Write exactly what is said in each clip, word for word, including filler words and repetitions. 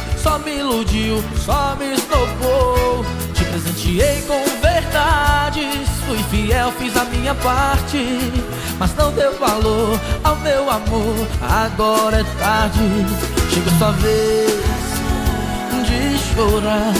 só me iludiu, só me estopou. Te presenteei com verdades, fui fiel, fiz a minha parte, mas não deu valor ao meu amor. Agora é tarde, chegou sua vez de chorar.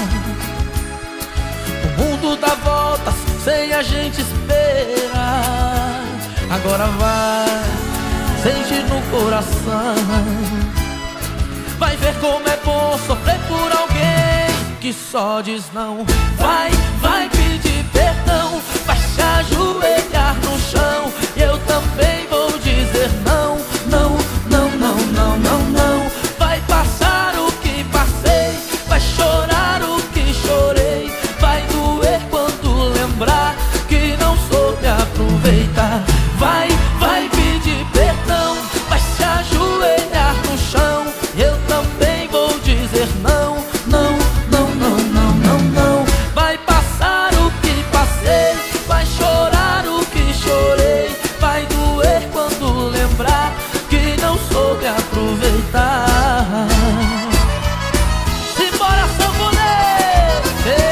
O mundo dá voltas sem a gente esperar. Agora vai sentir no coração, vai ver como é bom sofrer por alguém que só diz não. Vai, vai pedir perdão, vai se ajoelhar no chão, e eu também vou dizer não, não, não, não, não, não, não. Vai passar o que passei, vai chorar o que chorei, vai doer quando lembrar que não soube aproveitar. Vai, vai pedir perdão, vai se ajoelhar no chão, eu também vou dizer não, não, não, não, não, não, não. Vai passar o que passei, vai chorar o que chorei, vai doer quando lembrar que não soube aproveitar. Simbora, sanfoneiro!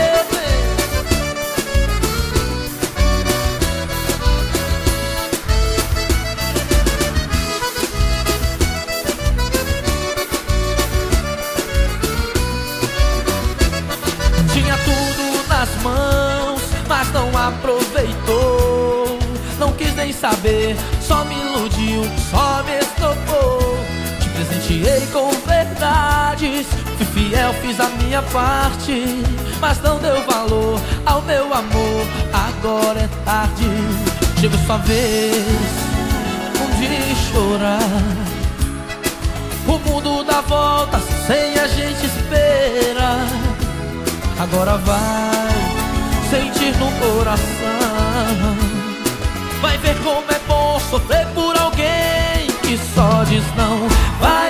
Tinha tudo nas mãos, mas não aproveitou. Não quis nem saber, só me iludiu, só me estopou. Te presenteei com verdades, fui fiel, fiz a minha parte, mas não deu valor ao meu amor. Agora é tarde, chegou sua vez de chorar. O mundo dá voltas sem a gente esperar. Agora vai sentir no coração, vai ver como é bom sofrer por alguém que só diz não. Vai